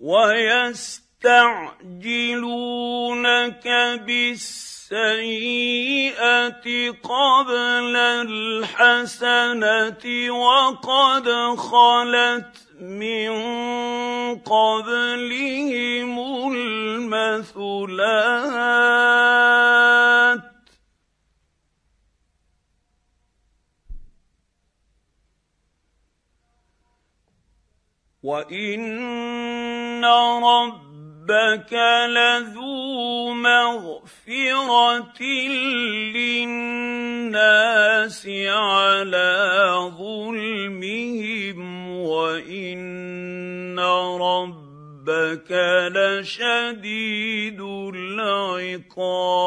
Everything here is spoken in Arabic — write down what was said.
ويستعجلونك بالسيئة قبل الحسنة وقد خلت من قبلهم المثلات وإن ربك لذو مغفرة للناس على ظلمهم وإن ربك لشديد العقاب.